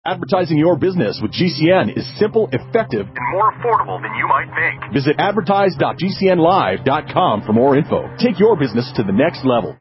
Advertising your business with GCN is simple, effective, and more affordable than you might think. Visit advertise.gcnlive.com for more info. Take your business to the next level.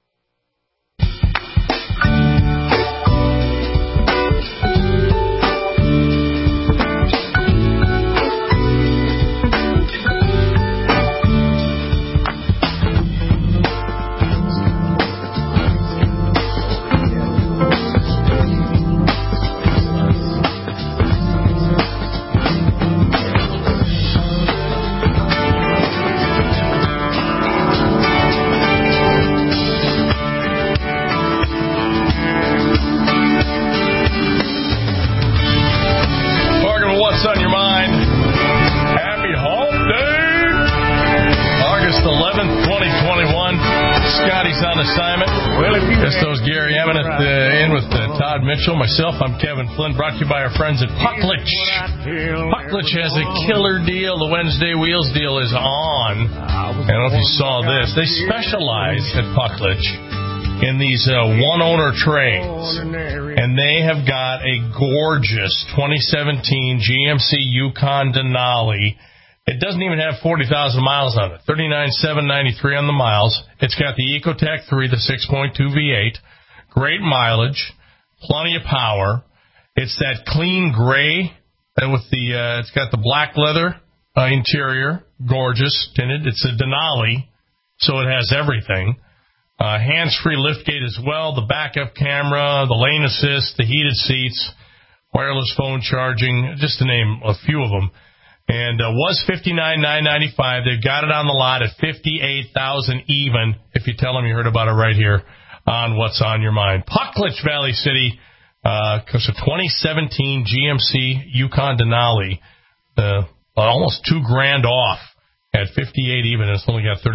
Myself, I'm Kevin Flynn, brought to you by our friends at Pucklich. Pucklich has a killer deal. The Wednesday Wheels deal is on. I don't know if you saw this. They specialize at Pucklich in these one-owner trains, and they have got a gorgeous 2017 GMC Yukon Denali. It doesn't even have 40,000 miles on it, 39,793 on the miles. It's got the Ecotec 3, the 6.2 V8, great mileage. Plenty of power. It's that clean gray with the it's got the black leather interior, gorgeous, tinted. It's a Denali, so it has everything. Hands-free liftgate as well, the backup camera, the lane assist, the heated seats, wireless phone charging, just to name a few of them. And was $59,995. They've got it on the lot at $58,000 even. If you tell them you heard about it right here on What's on Your Mind. Pucklich, Valley City, because of 2017 GMC Yukon Denali, almost $2,000 off at 58 even. It's only got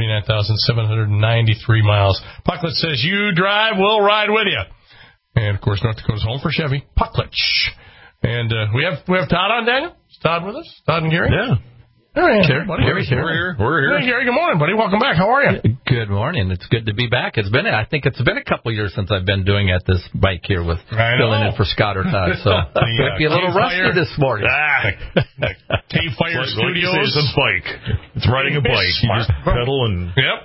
39,793 miles. Pucklich says, you drive, we'll ride with you. And, of course, North Dakota's home for Chevy, Pucklich. And we have Todd on, Daniel? Is Todd with us? Todd and Gary? Yeah. All right, buddy. We're here. Hey, Gary, good morning, buddy. Welcome back. How are you? Good morning. It's good to be back. I think it's been a couple of years since I've been doing at this bike here with filling in for Scott or Todd. So might be a little rusty this morning. K-Fire Studios. It's a bike. It's riding a bike. You just pedal and... Yep.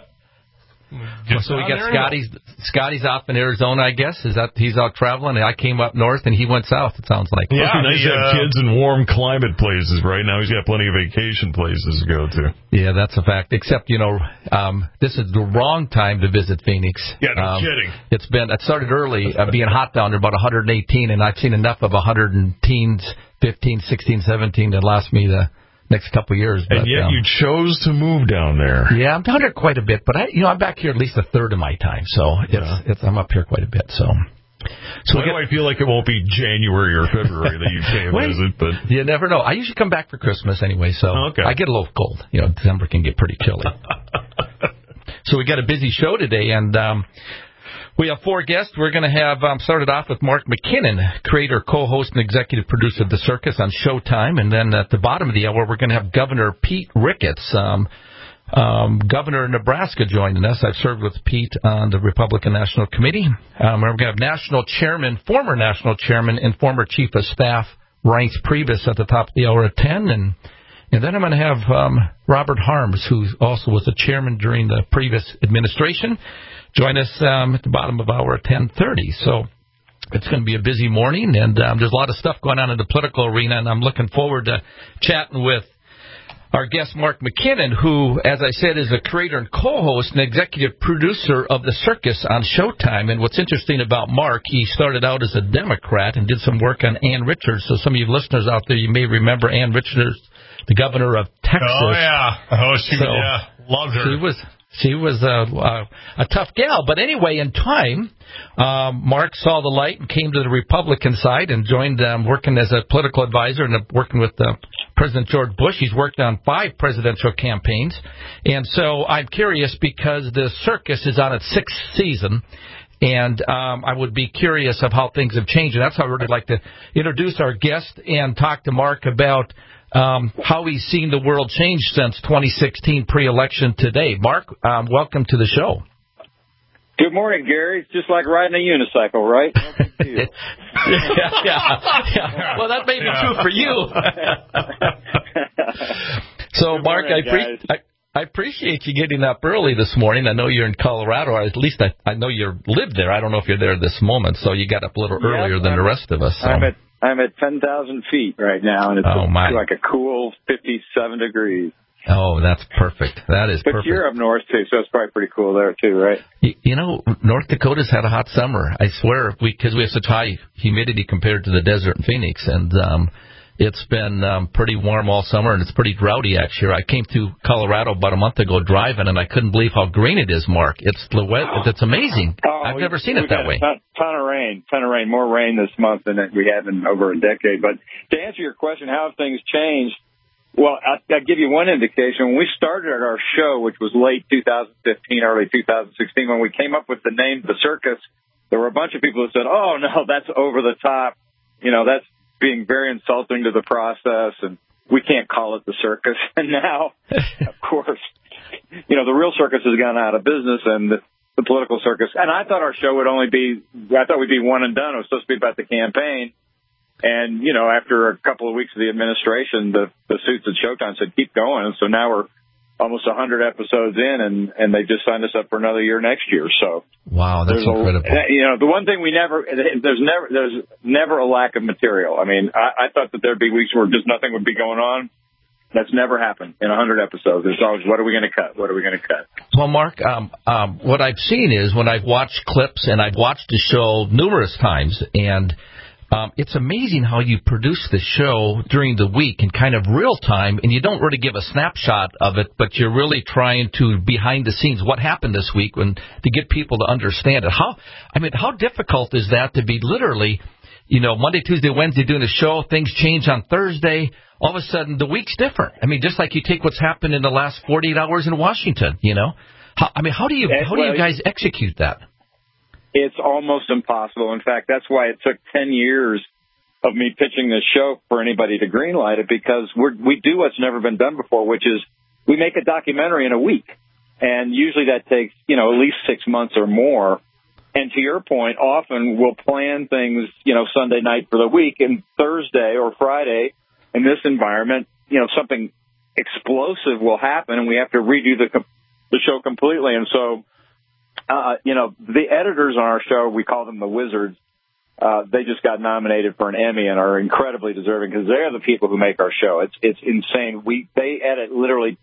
So we got Scotty's off in Arizona, I guess. He's out traveling? I came up north and he went south, it sounds like. Yeah, it's nice to have kids in warm climate places right now. He's got plenty of vacation places to go to. Yeah, that's a fact. Except, this is the wrong time to visit Phoenix. Yeah, no kidding. It started early, being hot down there, about 118, and I've seen enough of 110s, 15, 16, 17 that last me the next couple of years. And yet you chose to move down there. Yeah, I'm down here quite a bit, but I'm back here at least a third of my time, so I'm up here quite a bit. So why do I feel like it won't be January or February that you can't visit? But you never know. I usually come back for Christmas anyway, so okay. I get a little cold. December can get pretty chilly. So we got a busy show today, and we have 4 guests. We're going to have started off with Mark McKinnon, creator, co-host, and executive producer of The Circus on Showtime. And then at the bottom of the hour, we're going to have Governor Pete Ricketts, governor of Nebraska, joining us. I've served with Pete on the Republican National Committee. We're going to have former national chairman, and former chief of staff, Reince Priebus, at the top of the hour at 10. And then I'm going to have Robert Harms, who also was the chairman during the previous administration, join us at the bottom of hour at 10:30. So it's going to be a busy morning, and there's a lot of stuff going on in the political arena, and I'm looking forward to chatting with our guest, Mark McKinnon, who, as I said, is a creator and co-host and executive producer of The Circus on Showtime. And what's interesting about Mark, he started out as a Democrat and did some work on Ann Richards. So some of you listeners out there, you may remember Ann Richards, the governor of Texas. Oh, yeah. Loved her. She was a tough gal. But anyway, in time, Mark saw the light and came to the Republican side and joined working as a political advisor and working with President George Bush. He's worked on 5 presidential campaigns. And so I'm curious because The Circus is on its 6th season. And I would be curious of how things have changed. And that's how I would like to introduce our guest and talk to Mark about how he's seen the world change since 2016 pre-election today. Mark, welcome to the show. Good morning, Gary. It's just like riding a unicycle, right? Yeah. Well, that may be true for you. So, Mark, I appreciate you getting up early this morning. I know you're in Colorado, or at least I know you live there. I don't know if you're there this moment, so you got up a little earlier than the rest of us. So. I'm at 10,000 feet right now, and it's like a cool 57 degrees. Oh, that's perfect. That is perfect. But you're up north, too, so it's probably pretty cool there, too, right? You know, North Dakota's had a hot summer. I swear, because we have such high humidity compared to the desert in Phoenix, and it's been pretty warm all summer, and it's pretty droughty, actually. I came to Colorado about a month ago driving, and I couldn't believe how green it is, Mark. It's amazing. I've never seen it that way. Ton of rain, more rain this month than we have in over a decade. But to answer your question, how have things changed? Well, I'll give you one indication. When we started our show, which was late 2015, early 2016, when we came up with the name The Circus, there were a bunch of people who said, oh, no, that's over the top. You know, that's being very insulting to the process, and we can't call it The Circus. And now, of course, you know, the real circus has gone out of business, and the political circus. And I thought our show would we'd be one and done. It was supposed to be about the campaign. And, you know, after a couple of weeks of the administration, the suits at Showtime said, keep going. And so now we're almost 100 episodes in, and they just signed us up for another year next year. So wow, that's incredible. You know, the one thing there's never a lack of material. I mean, I thought that there'd be weeks where just nothing would be going on. That's never happened in 100 episodes. There's always, what are we going to cut? What are we going to cut? Well, Mark, what I've seen is when I've watched clips, and I've watched the show numerous times, and it's amazing how you produce the show during the week in kind of real time, and you don't really give a snapshot of it, but you're really trying to behind the scenes what happened this week to get people to understand it. How difficult is that to be literally, you know, Monday, Tuesday, Wednesday doing a show, things change on Thursday, all of a sudden the week's different. I mean, just like you take what's happened in the last 48 hours in Washington, you know. How do you guys execute that? It's almost impossible. In fact, that's why it took 10 years of me pitching this show for anybody to greenlight it, because we do what's never been done before, which is we make a documentary in a week. And usually that takes, you know, at least 6 months or more. And to your point, often we'll plan things, you know, Sunday night for the week, and Thursday or Friday in this environment, you know, something explosive will happen, and we have to redo the show completely. And so, you know, the editors on our show, we call them the Wizards. They just got nominated for an Emmy and are incredibly deserving because they're the people who make our show. It's insane. They edit literally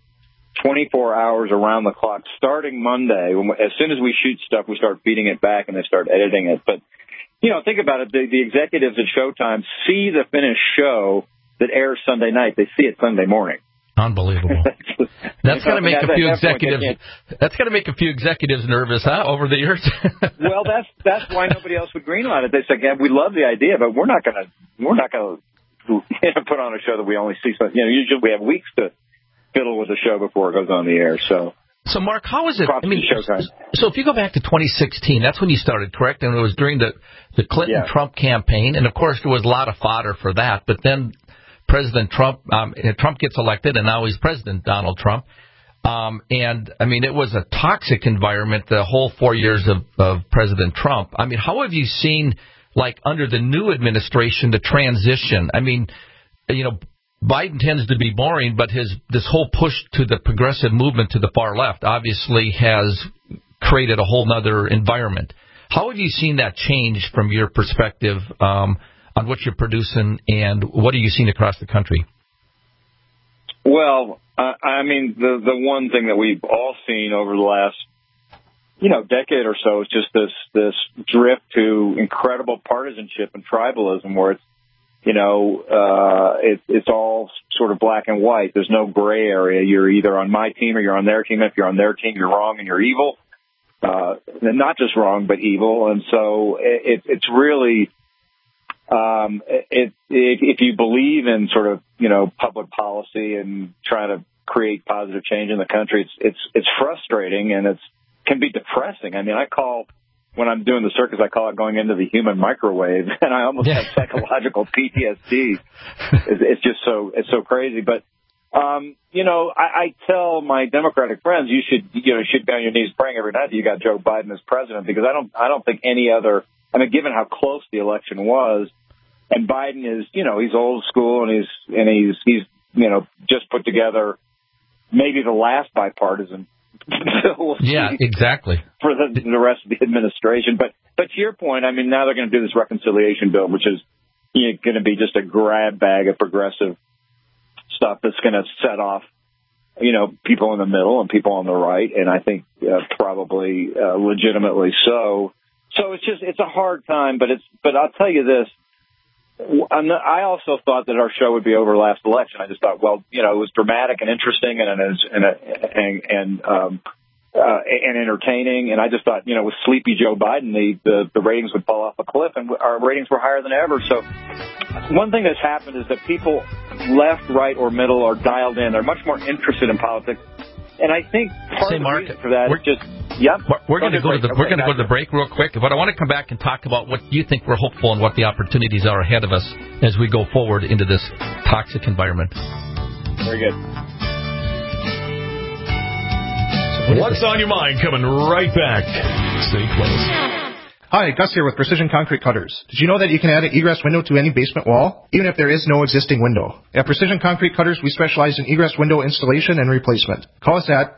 24 hours around the clock, starting Monday. As soon as we shoot stuff, we start feeding it back and they start editing it. But, you know, think about it. The executives at Showtime see the finished show that airs Sunday night. They see it Sunday morning. Unbelievable. That's going to make a few executives. That's going to make a few executives nervous, huh? Over the years. Well, that's why nobody else would greenlight it. They said, "Yeah, we love the idea, but we're not going to put on a show that we only see." So, you know, usually we have weeks to fiddle with the show before it goes on the air. So, Mark, how is it? I mean, so if you go back to 2016, that's when you started, correct? And it was during the Clinton-Trump campaign, and of course there was a lot of fodder for that. But then President Trump gets elected, and now he's President Donald Trump. And, I mean, it was a toxic environment the whole 4 years of President Trump. I mean, how have you seen, like, under the new administration, the transition? I mean, you know, Biden tends to be boring, but this whole push to the progressive movement to the far left obviously has created a whole other environment. How have you seen that change from your perspective on what you're producing, and what are you seeing across the country? Well, I mean, the one thing that we've all seen over the last, you know, decade or so is just this drift to incredible partisanship and tribalism, where it's, you know, it's all sort of black and white. There's no gray area. You're either on my team or you're on their team. If you're on their team, you're wrong and you're evil. And not just wrong, but evil. And so it's really, if you believe in sort of, you know, public policy and trying to create positive change in the country, it's frustrating, and can be depressing. I mean, when I'm doing the circus, I call it going into the human microwave, and I almost have psychological PTSD. It's so crazy. But I tell my Democratic friends you should be on your knees praying every night that you got Joe Biden as president, because I don't think any other. I mean, given how close the election was, and Biden is, he's old school and he's just put together maybe the last bipartisan bill. Yeah, exactly. For the rest of the administration, but to your point, I mean, now they're going to do this reconciliation bill, which is going to be just a grab bag of progressive stuff that's going to set off, people in the middle and people on the right, and I think probably legitimately so. So it's a hard time, but I'll tell you this. I also thought that our show would be over last election. I just thought, it was dramatic and interesting and entertaining. And I just thought, with sleepy Joe Biden, the ratings would fall off a cliff, and our ratings were higher than ever. So one thing that's happened is that people left, right, or middle are dialed in. They're much more interested in politics. And I think part of the reason for that is just, we're going to go to the break real quick, but I want to come back and talk about what you think we're hopeful and what the opportunities are ahead of us as we go forward into this toxic environment. Very good. What's on your mind? Coming right back. Stay close. Hi, Gus here with Precision Concrete Cutters. Did you know that you can add an egress window to any basement wall, even if there is no existing window? At Precision Concrete Cutters, we specialize in egress window installation and replacement. Call us at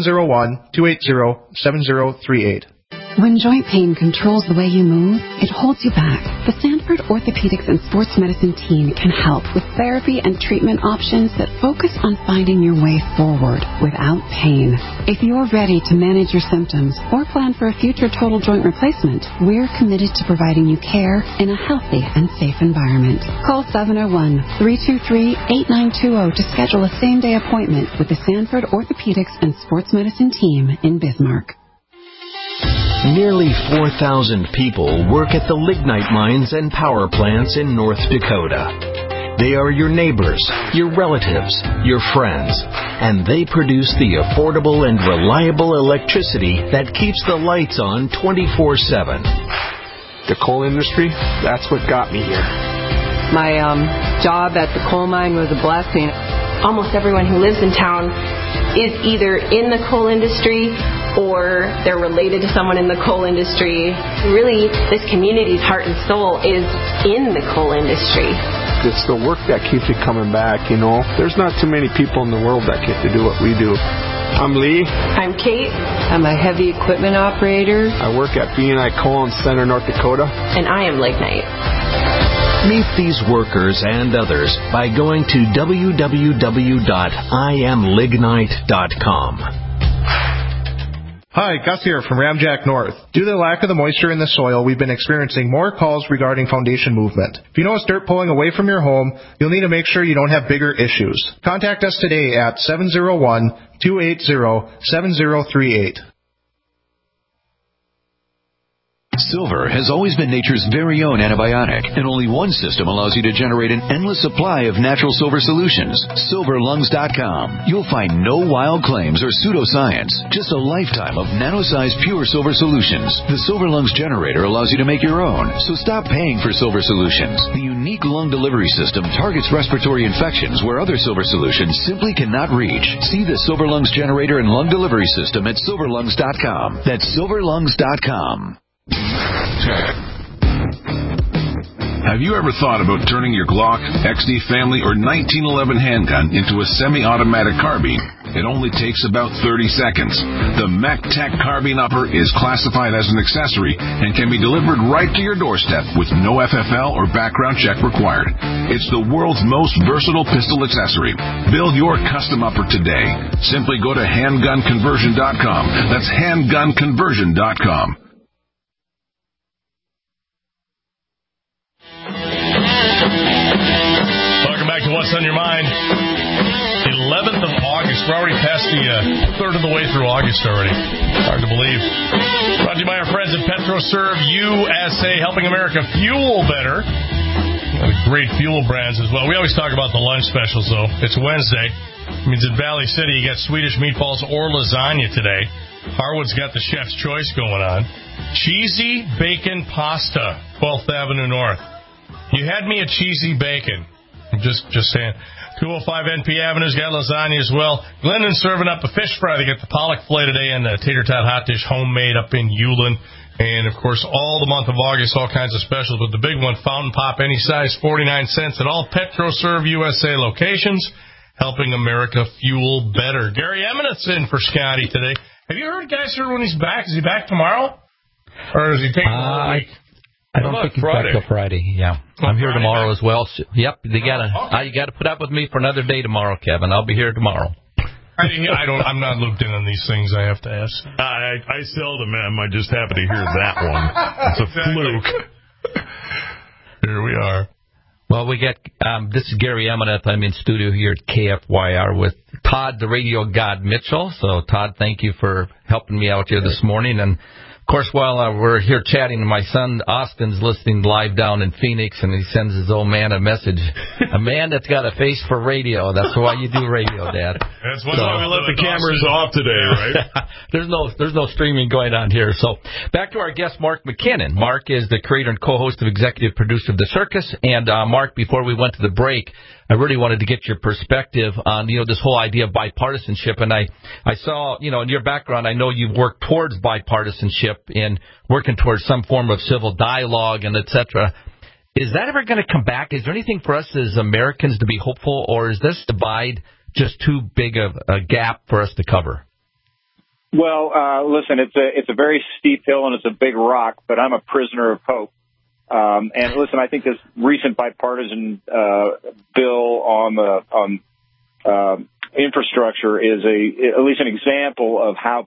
701-280-7038. When joint pain controls the way you move, it holds you back. The Sanford Orthopedics and Sports Medicine team can help with therapy and treatment options that focus on finding your way forward without pain. If you're ready to manage your symptoms or plan for a future total joint replacement, we're committed to providing you care in a healthy and safe environment. Call 701-323-8920 to schedule a same-day appointment with the Sanford Orthopedics and Sports Medicine team in Bismarck. Nearly 4,000 people work at the lignite mines and power plants in North Dakota. They are your neighbors, your relatives, your friends, and they produce the affordable and reliable electricity that keeps the lights on 24/7. The coal industry, that's what got me here. My job at the coal mine was a blessing. Almost everyone who lives in town is either in the coal industry or they're related to someone in the coal industry. Really, this community's heart and soul is in the coal industry. It's the work that keeps you coming back, There's not too many people in the world that get to do what we do. I'm Lee. I'm Kate. I'm a heavy equipment operator. I work at B&I Coal in Center, North Dakota. And I am Lignite. Meet these workers and others by going to www.iamlignite.com. Hi, Gus here from Ramjack North. Due to the lack of the moisture in the soil, we've been experiencing more calls regarding foundation movement. If you notice dirt pulling away from your home, you'll need to make sure you don't have bigger issues. Contact us today at 701-280-7038. Silver has always been nature's very own antibiotic, and only one system allows you to generate an endless supply of natural silver solutions. SilverLungs.com. You'll find no wild claims or pseudoscience, just a lifetime of nano-sized pure silver solutions. The Silver Lungs generator allows you to make your own, so stop paying for silver solutions. The unique lung delivery system targets respiratory infections where other silver solutions simply cannot reach. See the Silver Lungs generator and lung delivery system at SilverLungs.com. That's SilverLungs.com. Have you ever thought about turning your Glock, XD Family, or 1911 handgun into a semi-automatic carbine? It only takes about 30 seconds. The MacTac Carbine Upper is classified as an accessory and can be delivered right to your doorstep with no FFL or background check required. It's the world's most versatile pistol accessory. Build your custom upper today. Simply go to handgunconversion.com. That's handgunconversion.com. Welcome back to What's on Your Mind. 11th of August. We're already past the third of the way through August already. Hard to believe. Brought to you by our friends at PetroServe USA, helping America fuel better. Great fuel brands as well. We always talk about the lunch specials, though. It's Wednesday. It means at Valley City, you got Swedish meatballs or lasagna today. Harwood's got the chef's choice going on. Cheesy bacon pasta, 12th Avenue North. You had me at cheesy bacon. Just saying. 205 NP Avenue's got lasagna as well. Glennon's serving up a fish fry. They got the pollock filet today and the tater tot hot dish homemade up in Hewlin. And, of course, all the month of August, all kinds of specials. But the big one, Fountain Pop, any size, 49 cents at all PetroServe USA locations, helping America fuel better. Gary Eminent's in for Scotty today. Have you heard, guys, when he's back? Is he back tomorrow? Or is he taking the whole week? I don't think he's back till Friday. Yeah, I'm here tomorrow as well. So, yep, you gotta put up with me for another day tomorrow, Kevin. I'll be here tomorrow. I'm not looped in on these things. I have to ask. I seldom am. I just happen to hear that one. It's a fluke. Here we are. Well, we got this is Gary Eminent. I'm in studio here at KFYR with Todd, the radio god Mitchell. So, Todd, thank you for helping me out here this morning. And of course, while we're here chatting, my son Austin's listening live down in Phoenix, and he sends his old man a message. A man that's got a face for radio. That's why you do radio, Dad. That's why we let the cameras off today, right? There's no streaming going on here. So back to our guest, Mark McKinnon. Mark is the creator and co-host of executive producer of The Circus. And Mark, before we went to the break, I really wanted to get your perspective on, this whole idea of bipartisanship. And I saw, in your background, I know you've worked towards bipartisanship and working towards some form of civil dialogue and et cetera. Is that ever going to come back? Is there anything for us as Americans to be hopeful, or is this divide just too big of a gap for us to cover? Well, listen, it's a very steep hill and it's a big rock, but I'm a prisoner of hope. And listen, I think this recent bipartisan bill on infrastructure is at least an example of how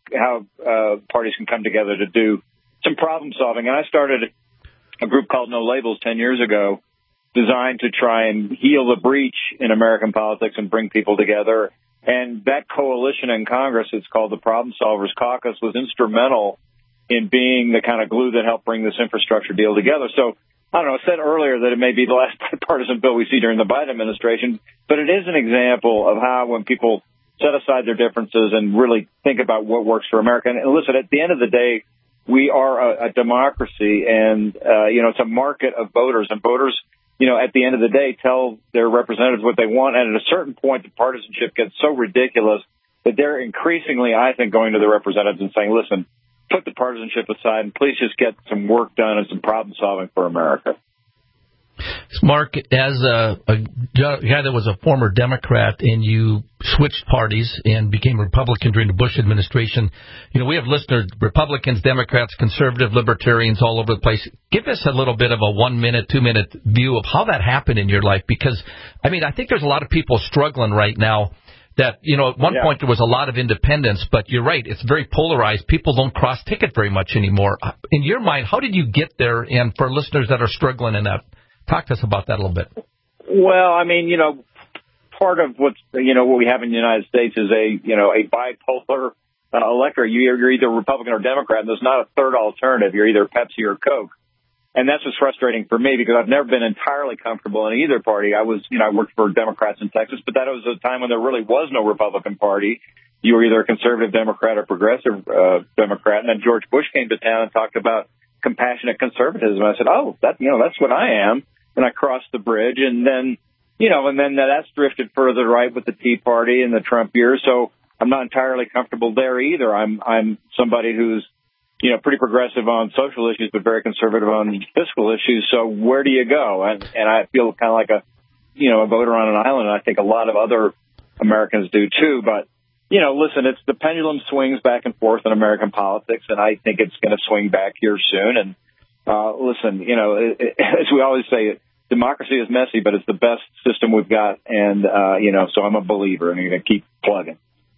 parties can come together to do some problem solving. And I started a group called No Labels 10 years ago, designed to try and heal the breach in American politics and bring people together. And that coalition in Congress, it's called the Problem Solvers Caucus, was instrumental in being the kind of glue that helped bring this infrastructure deal together. So, I don't know, I said earlier that it may be the last bipartisan bill we see during the Biden administration, but it is an example of how when people set aside their differences and really think about what works for America. And listen, at the end of the day, we are a democracy, and, it's a market of voters. And voters, at the end of the day, tell their representatives what they want. And at a certain point, the partisanship gets so ridiculous that they're increasingly, I think, going to the representatives and saying, listen, put the partisanship aside and please just get some work done and some problem solving for America. Mark, as a guy that was a former Democrat and you switched parties and became Republican during the Bush administration, we have listeners, Republicans, Democrats, conservative, libertarians all over the place. Give us a little bit of a 1 minute, 2 minute view of how that happened in your life, because, I think there's a lot of people struggling right now that, at one point there was a lot of independence, but you're right, it's very polarized. People don't cross-ticket very much anymore. In your mind, how did you get there? And for listeners that are struggling in that, talk to us about that a little bit. Well, part of what we have in the United States is a bipolar electorate. You're either Republican or Democrat, and there's not a third alternative. You're either Pepsi or Coke. And that's what's frustrating for me, because I've never been entirely comfortable in either party. I worked for Democrats in Texas, but that was a time when there really was no Republican Party. You were either a conservative Democrat or progressive Democrat. And then George Bush came to town and talked about compassionate conservatism. I said, that's what I am. And I crossed the bridge, and then that's drifted further right with the Tea Party and the Trump years. So I'm not entirely comfortable there either. I'm somebody who's, pretty progressive on social issues, but very conservative on fiscal issues. So where do you go? And I feel kind of like a voter on an island. And I think a lot of other Americans do too. But, listen, it's the pendulum swings back and forth in American politics, and I think it's going to swing back here soon. And, listen, as we always say, democracy is messy, but it's the best system we've got. And, so I'm a believer, and I'm going to keep plugging.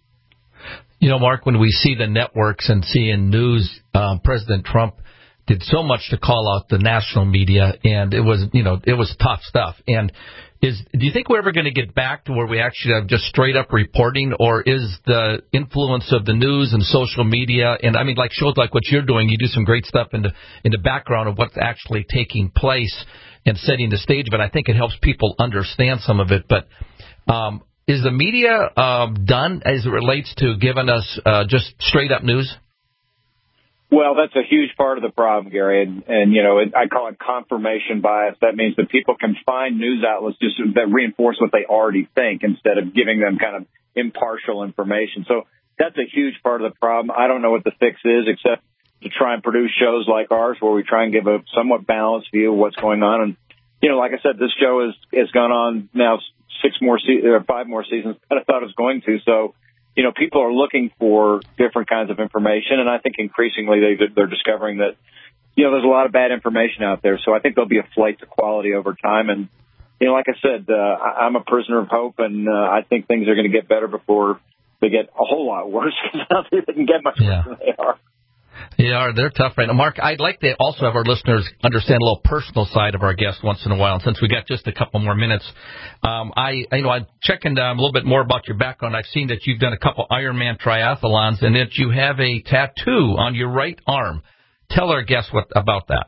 Mark, when we see the networks and seeing news, President Trump did so much to call out the national media, and it was tough stuff. And do you think we're ever going to get back to where we actually have just straight up reporting, or is the influence of the news and social media, and like shows like what you're doing, you do some great stuff in the background of what's actually taking place and setting the stage, but I think it helps people understand some of it. But is the media done as it relates to giving us just straight up news? Well, that's a huge part of the problem, Gary. And I call it confirmation bias. That means that people can find news outlets just that reinforce what they already think instead of giving them kind of impartial information. So that's a huge part of the problem. I don't know what the fix is except to try and produce shows like ours where we try and give a somewhat balanced view of what's going on. And, like I said, this show has gone on now 5 more seasons than I thought it was going to. So, people are looking for different kinds of information, and I think increasingly they're discovering that, there's a lot of bad information out there. So I think there'll be a flight to quality over time. And, like I said, I'm a prisoner of hope, and I think things are going to get better before they get a whole lot worse, because I don't think they can get much worse than they are. Yeah, they're tough right now. Mark, I'd like to also have our listeners understand a little personal side of our guest once in a while. And since we got just a couple more minutes, I'm checking a little bit more about your background. I've seen that you've done a couple Ironman triathlons and that you have a tattoo on your right arm. Tell our guests about that.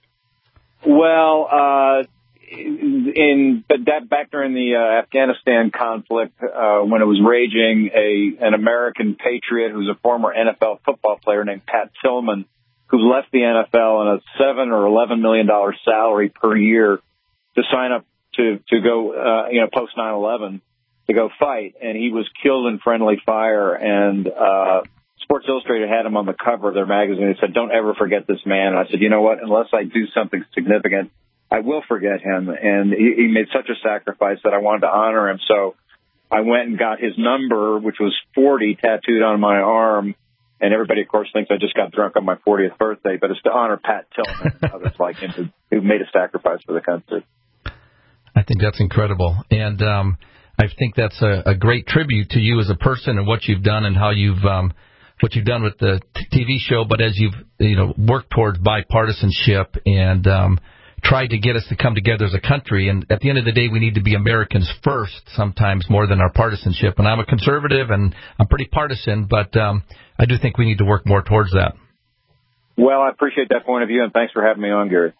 Well, back during the Afghanistan conflict, when it was raging, an American patriot who's a former NFL football player named Pat Tillman, who left the NFL on a $7 or $11 million salary per year to sign up to go, post 9/11 to go fight, and he was killed in friendly fire. And Sports Illustrated had him on the cover of their magazine. They said, "Don't ever forget this man." And I said, "You know what? Unless I do something significant, I will forget him." And he made such a sacrifice that I wanted to honor him. So I went and got his number, which was 40, tattooed on my arm. And everybody, of course, thinks I just got drunk on my 40th birthday, but it's to honor Pat Tillman and others like him who made a sacrifice for the country. I think that's incredible. And I think that's a great tribute to you as a person and what you've done and how you've what you've done with the TV show, but as you've worked towards bipartisanship and tried to get us to come together as a country. And at the end of the day, we need to be Americans first, sometimes more than our partisanship. And I'm a conservative, and I'm pretty partisan, but I do think we need to work more towards that. Well, I appreciate that point of view, and thanks for having me on, Gary.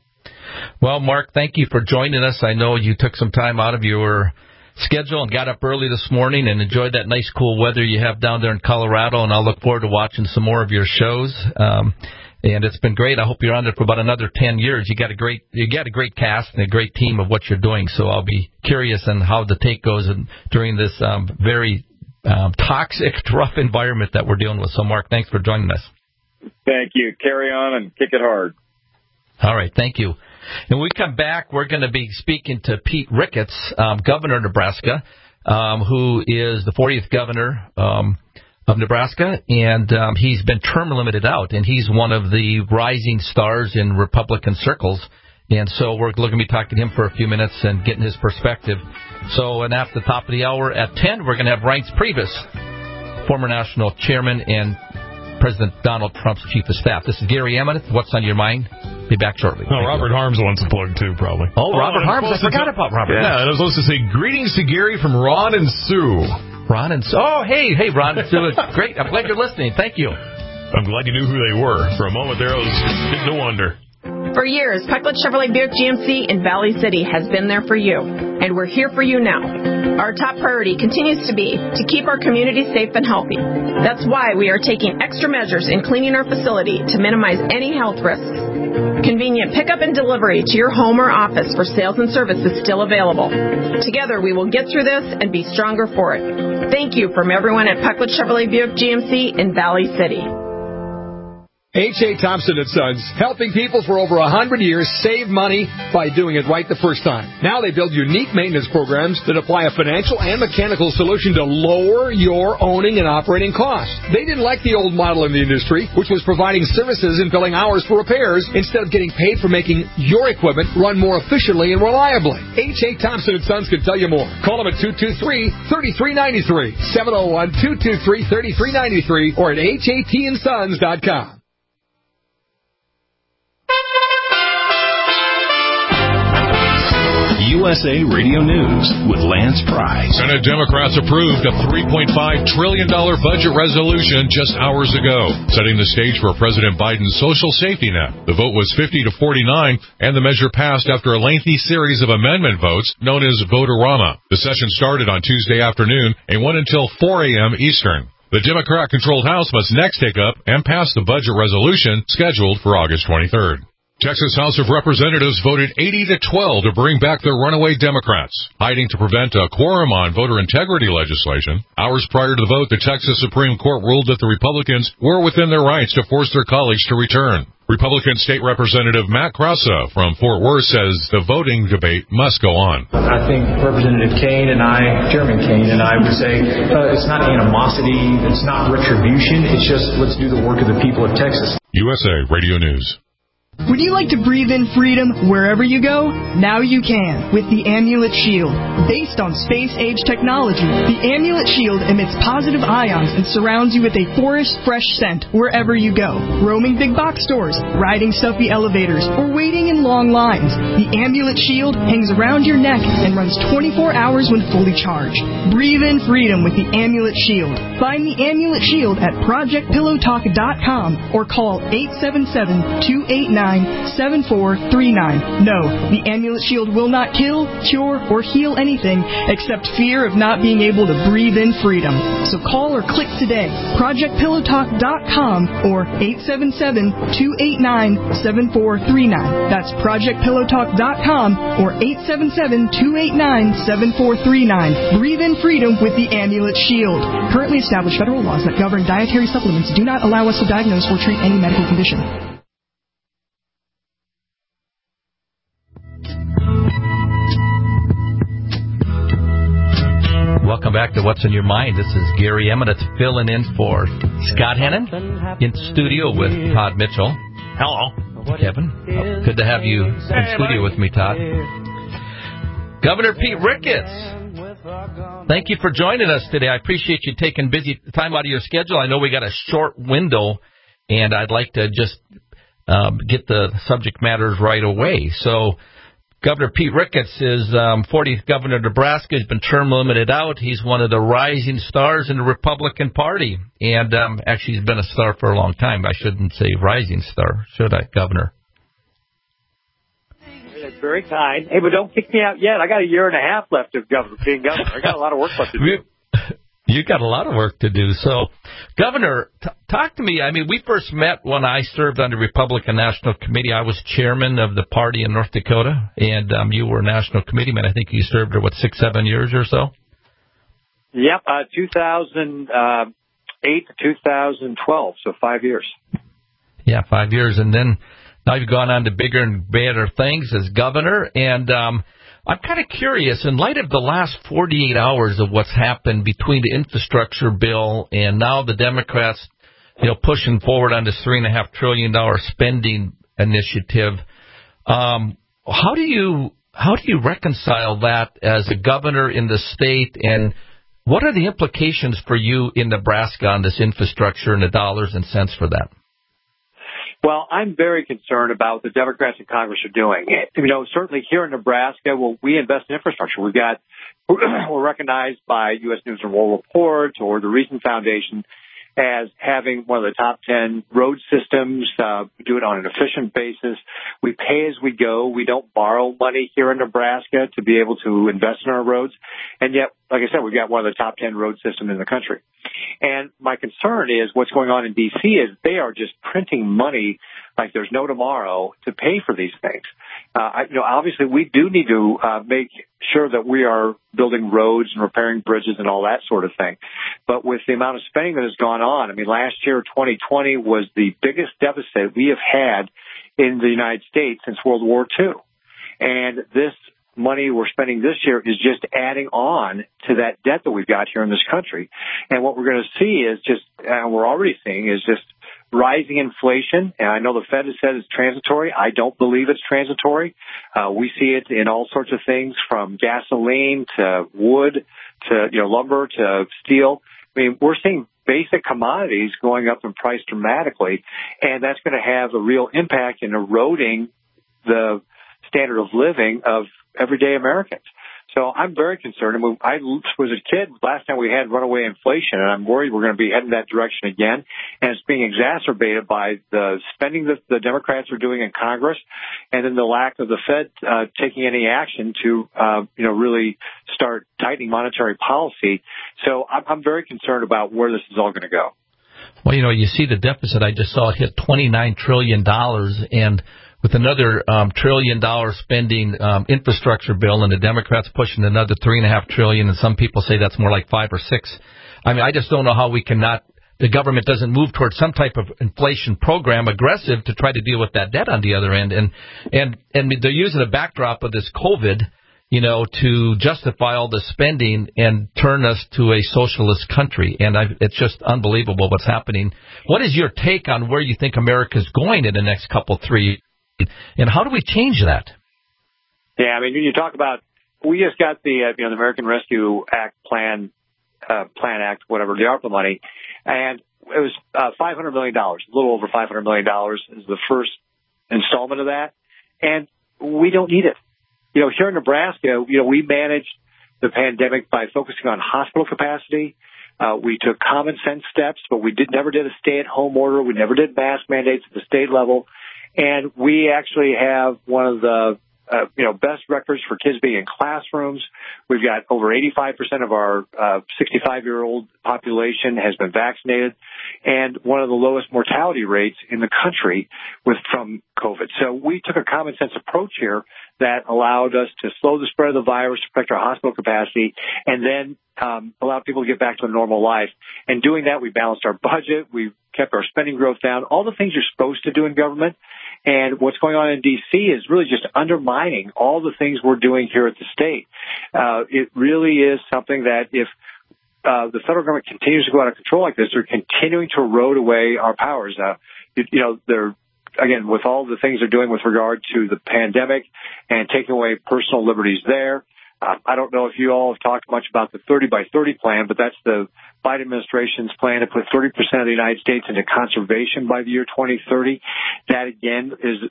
Well, Mark, thank you for joining us. I know you took some time out of your schedule and got up early this morning and enjoyed that nice, cool weather you have down there in Colorado, and I'll look forward to watching some more of your shows. And it's been great. I hope you're on there for about another 10 years. You got a great cast and a great team of what you're doing. So I'll be curious on how the take goes during this very toxic, rough environment that we're dealing with. So, Mark, thanks for joining us. Thank you. Carry on and kick it hard. All right. Thank you. And when we come back, we're going to be speaking to Pete Ricketts, governor of Nebraska, who is the 40th governor of Nebraska, and he's been term limited out, and he's one of the rising stars in Republican circles. And so we're going to be talking to him for a few minutes and getting his perspective. So, and after the top of the hour at 10, we're going to have Reince Priebus, former national chairman and President Donald Trump's chief of staff. This is Gary Emmett. What's on your mind? Be back shortly. Oh, Robert Harms wants a plug, too, probably. Oh, Robert Harms. I forgot about Robert. Yeah, I was supposed to say greetings to Gary from Ron and Sue. Ron and Sue. Oh, hey, Ron and Sue. Great. I'm glad you're listening. Thank you. I'm glad you knew who they were. For a moment there, I was getting to wonder. For years, Pucklet Chevrolet Buick GMC in Valley City has been there for you, and we're here for you now. Our top priority continues to be to keep our community safe and healthy. That's why we are taking extra measures in cleaning our facility to minimize any health risks. Convenient pickup and delivery to your home or office for sales and service is still available. Together, we will get through this and be stronger for it. Thank you from everyone at Pucklet Chevrolet Buick GMC in Valley City. H.A. Thompson & Sons, helping people for over 100 years save money by doing it right the first time. Now they build unique maintenance programs that apply a financial and mechanical solution to lower your owning and operating costs. They didn't like the old model in the industry, which was providing services and billing hours for repairs instead of getting paid for making your equipment run more efficiently and reliably. H.A. Thompson & Sons can tell you more. Call them at 223-3393, 701-223-3393, or at HATandsons.com. USA Radio News with Lance Price. Senate Democrats approved a $3.5 trillion budget resolution just hours ago, setting the stage for President Biden's social safety net. The vote was 50 to 49, and the measure passed after a lengthy series of amendment votes known as vote-a-rama. The session started on Tuesday afternoon and went until 4 a.m. Eastern. The Democrat-controlled House must next take up and pass the budget resolution scheduled for August 23rd. Texas House of Representatives voted 80-12 to bring back their runaway Democrats, hiding to prevent a quorum on voter integrity legislation. Hours prior to the vote, the Texas Supreme Court ruled that the Republicans were within their rights to force their colleagues to return. Republican State Representative Matt Krasa from Fort Worth says the voting debate must go on. I think Representative Kane and Chairman Kane and I would say it's not animosity, it's not retribution, it's just let's do the work of the people of Texas. USA Radio News. Would you like to breathe in freedom wherever you go? Now you can with the Amulet Shield. Based on space-age technology, the Amulet Shield emits positive ions and surrounds you with a forest-fresh scent wherever you go. Roaming big box stores, riding stuffy elevators, or waiting in long lines, the Amulet Shield hangs around your neck and runs 24 hours when fully charged. Breathe in freedom with the Amulet Shield. Find the Amulet Shield at ProjectPillowTalk.com or call 877-289-7439. No, the Amulet Shield will not kill, cure, or heal anything except fear of not being able to breathe in freedom. So call or click today, ProjectPillowTalk.com or 877-289-7439. That's ProjectPillowTalk.com or 877-289-7439. Breathe in freedom with the Amulet Shield. Currently established federal laws that govern dietary supplements do not allow us to diagnose or treat any medical condition. Welcome back to What's in Your Mind. This is Gary Emmett filling in for Scott Hennon in studio with Todd Mitchell. Hello. Kevin. Good to have you in studio with me, Todd. Governor Pete Ricketts, thank you for joining us today. I appreciate you taking busy time out of your schedule. I know we got a short window, and I'd like to just get the subject matters right away. So, Governor Pete Ricketts is 40th governor of Nebraska. He's been term limited out. He's one of the rising stars in the Republican Party. And actually, he's been a star for a long time. I shouldn't say rising star, should I, Governor? That's very kind. Hey, but don't kick me out yet. I got a year and a half left of being governor. I got a lot of work left to do. You got a lot of work to do. So, Governor, talk to me. I mean, we first met when I served on the Republican National Committee. I was chairman of the party in North Dakota, and you were national committeeman. I think you served there, 6-7 years or so? Yep, 2008 to 2012, so 5 years. Yeah, 5 years. And then now you've gone on to bigger and better things as governor, and I'm kind of curious, in light of the last 48 hours of what's happened between the infrastructure bill and now the Democrats, pushing forward on this $3.5 trillion spending initiative, how do you reconcile that as a governor in the state, and what are the implications for you in Nebraska on this infrastructure and the dollars and cents for that? Well, I'm very concerned about what the Democrats in Congress are doing. Certainly here in Nebraska, we invest in infrastructure. We're recognized by U.S. News and World Report or the Reason Foundation as having one of the top 10 road systems. We do it on an efficient basis. We pay as we go. We don't borrow money here in Nebraska to be able to invest in our roads. And yet, like I said, we've got one of the top 10 road systems in the country. And my concern is what's going on in D.C. is they are just printing money like there's no tomorrow to pay for these things. Obviously we do need to make sure that we are building roads and repairing bridges and all that sort of thing. But with the amount of spending that has gone on, last year, 2020, was the biggest deficit we have had in the United States since World War II. And this money we're spending this year is just adding on to that debt that we've got here in this country. And what we're going to see is we're already seeing is just rising inflation. And I know the Fed has said it's transitory. I don't believe it's transitory. We see it in all sorts of things from gasoline to wood to, lumber to steel. We're seeing basic commodities going up in price dramatically, and that's going to have a real impact in eroding the standard of living of everyday Americans. So I'm very concerned. I was a kid last time we had runaway inflation, and I'm worried we're going to be heading that direction again. And it's being exacerbated by the spending that the Democrats are doing in Congress, and then the lack of the Fed taking any action to, really start tightening monetary policy. So I'm very concerned about where this is all going to go. Well, you see the deficit. I just saw it hit $29 trillion, and with another $1 trillion spending infrastructure bill, and the Democrats pushing another $3.5 trillion, and some people say that's more like 5 or 6. I mean, I just don't know how the government doesn't move towards some type of inflation program, aggressive, to try to deal with that debt on the other end. And they're using a backdrop of this COVID, to justify all the spending and turn us to a socialist country. And it's just unbelievable what's happening. What is your take on where you think America's going in the next 3 years? And how do we change that? Yeah, I mean, when you talk about, we just got the American Rescue Act Plan Act, whatever, the ARPA money, and it was $500 million, a little over $500 million is the first installment of that, and we don't need it. Here in Nebraska, we managed the pandemic by focusing on hospital capacity. We took common sense steps, but we never did a stay-at-home order. We never did mask mandates at the state level. And we actually have one of the best records for kids being in classrooms. We've got over 85% of our 65-year-old population has been vaccinated, and one of the lowest mortality rates in the country from COVID. So we took a common sense approach here that allowed us to slow the spread of the virus, protect our hospital capacity, and then allow people to get back to a normal life. And doing that, we balanced our budget. We kept our spending growth down, all the things you're supposed to do in government. And what's going on in D.C. is really just undermining all the things we're doing here at the state. It really is something that if the federal government continues to go out of control like this, they're continuing to erode away our powers. They're, again, with all the things they're doing with regard to the pandemic and taking away personal liberties there. I don't know if you all have talked much about the 30 by 30 plan, but that's the Biden administration's plan to put 30% of the United States into conservation by the year 2030. That again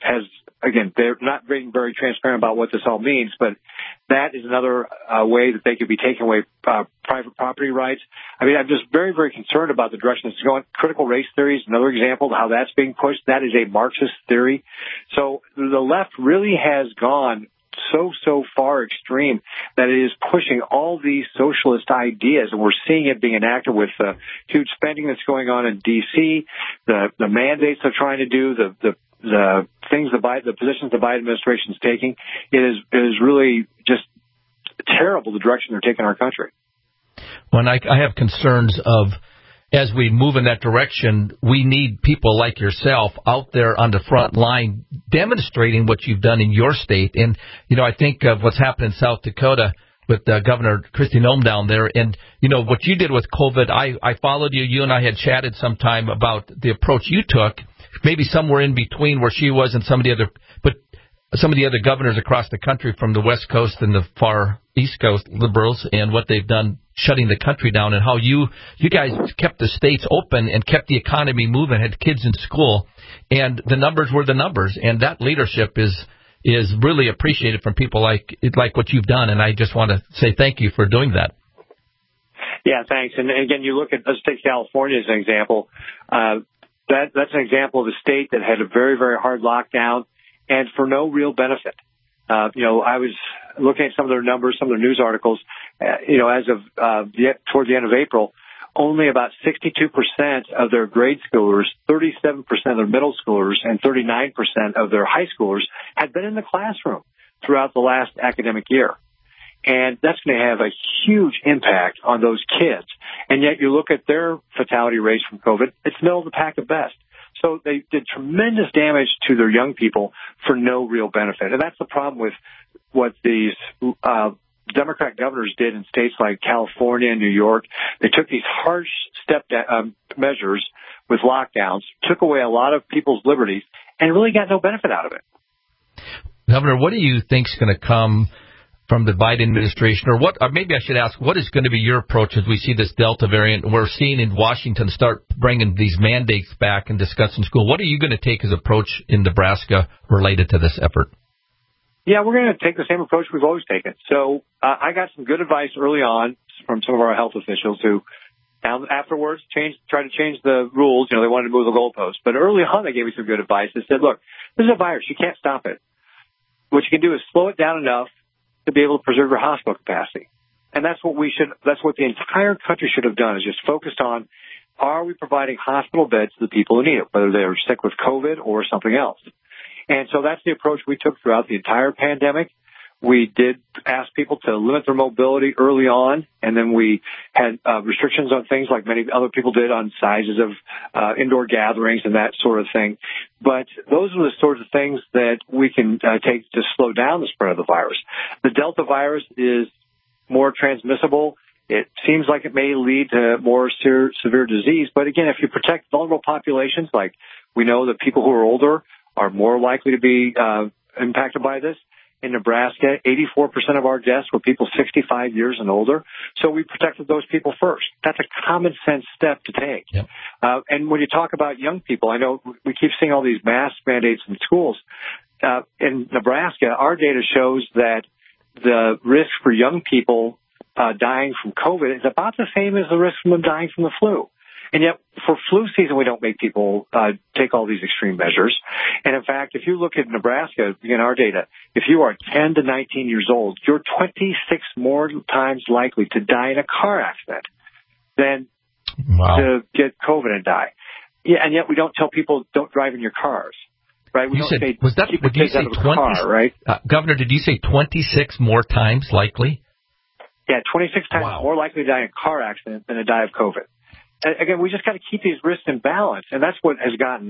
they're not being very transparent about what this all means, but that is another way that they could be taking away private property rights. I mean, I'm just very, very concerned about the direction it's going. Critical race theory is another example of how that's being pushed. That is a Marxist theory. So the left really has gone so far extreme that it is pushing all these socialist ideas, and we're seeing it being enacted with huge spending that's going on in D.C., the mandates they're trying to do, the things the positions the Biden administration is taking. It is really just terrible the direction they're taking our country. Well, I have concerns of, as we move in that direction, we need people like yourself out there on the front line demonstrating what you've done in your state. And, I think of what's happened in South Dakota with Governor Kristi Noem down there. And, what you did with COVID, I followed you. You and I had chatted sometime about the approach you took, maybe somewhere in between where she was and some of the other governors across the country from the West Coast and the far East Coast liberals, and what they've done shutting the country down, and how you guys kept the states open and kept the economy moving, had kids in school, and the numbers were the numbers. And that leadership is really appreciated from people like what you've done, and I just want to say thank you for doing that. Yeah, thanks. And again, let's take California as an example. That's an example of a state that had a very, very hard lockdown and for no real benefit. I was looking at some of their numbers, some of their news articles, as of toward the end of April, only about 62% of their grade schoolers, 37% of their middle schoolers, and 39% of their high schoolers had been in the classroom throughout the last academic year. And that's going to have a huge impact on those kids. And yet you look at their fatality rates from COVID, it's middle of the pack at best. So they did tremendous damage to their young people for no real benefit. And that's the problem with what these Democrat governors did in states like California and New York. They took these harsh measures with lockdowns, took away a lot of people's liberties, and really got no benefit out of it. Governor, what do you think is going to come from the Biden administration, or maybe I should ask, what is going to be your approach as we see this Delta variant? We're seeing in Washington start bringing these mandates back and discussing school. What are you going to take as approach in Nebraska related to this effort? Yeah, we're going to take the same approach we've always taken. So I got some good advice early on from some of our health officials who afterwards tried to change the rules. They wanted to move the goalposts. But early on, they gave me some good advice. They said, look, this is a virus. You can't stop it. What you can do is slow it down enough to be able to preserve your hospital capacity. And that's what the entire country should have done, is just focused on, are we providing hospital beds to the people who need it, whether they're sick with COVID or something else. And so that's the approach we took throughout the entire pandemic. We did ask people to limit their mobility early on, and then we had restrictions on things like many other people did on sizes of indoor gatherings and that sort of thing. But those are the sorts of things that we can take to slow down the spread of the virus. The Delta virus is more transmissible. It seems like it may lead to more severe disease. But again, if you protect vulnerable populations, like we know that people who are older are more likely to be impacted by this. In Nebraska, 84% of our deaths were people 65 years and older. So we protected those people first. That's a common sense step to take. Yep. And when you talk about young people, I know we keep seeing all these mask mandates in schools. In Nebraska, our data shows that the risk for young people dying from COVID is about the same as the risk from them dying from the flu. And yet, for flu season, we don't make people take all these extreme measures. And in fact, if you look at Nebraska, in our data, if you are 10 to 19 years old, you're 26 more times likely to die in a car accident than to get COVID and die. Yeah, and yet we don't tell people don't drive in your cars. Right? We keep the kids out of the car, right? Governor, did you say 26 more times likely? Yeah, 26 times more likely to die in a car accident than to die of COVID. Again, we just got to keep these risks in balance, and that's what has gotten